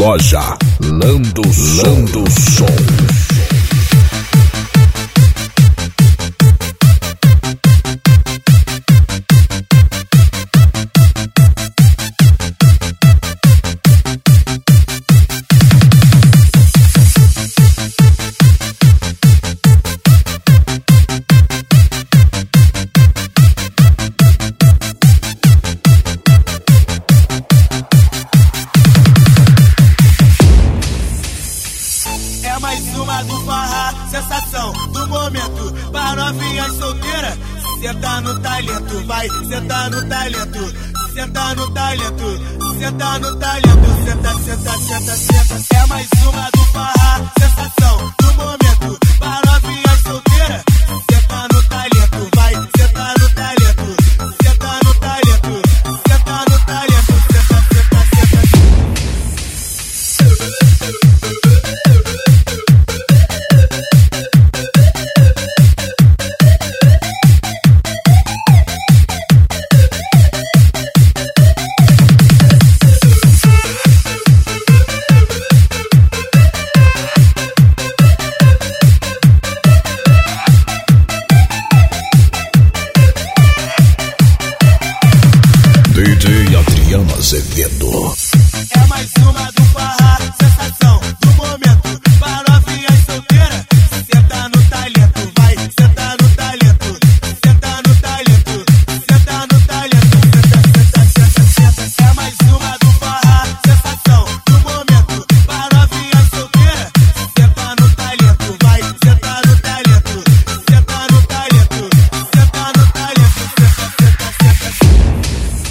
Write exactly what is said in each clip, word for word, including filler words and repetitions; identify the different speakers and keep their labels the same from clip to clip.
Speaker 1: Loja Lando Lando Som.
Speaker 2: Mais uma do Farra, sensação do momento. Para novinhas solteiras, senta no talento. Vai, senta no talento. Senta no talento. Senta no talento. Senta, senta, senta, senta. É mais uma do Farra, sensação do momento. Para novinhas solteiras, senta no talento. Vai, senta no talento. Senta no talento. Senta no talento. Senta, senta, senta.
Speaker 1: D J Adriano Azevedo.
Speaker 2: É mais uma do Farra, sensação do momento. Para novinhas solteiras, senta no talento. Vai, senta no talento. Senta no talento. Senta no talento. Senta, senta, senta, senta. É mais uma do Farra, sensação do momento. Para novinhas solteiras, senta no talento. Vai, senta no talento. Senta no talento. Senta no talento. Senta, senta, senta.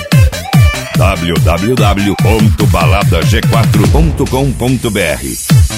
Speaker 1: w w w ponto balada g quatro ponto com ponto b r